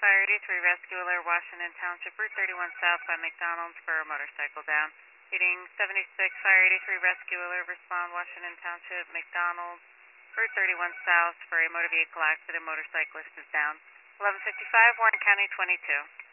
Fire 83 Rescue Alert, Washington Township, Route 31 South by McDonald's for a motorcycle down. Reading 76, Fire 83 Rescue Alert, respond Washington Township, McDonald's, Route 31 South for a motor vehicle accident. Motorcyclist is down. 1155, Warren County 22.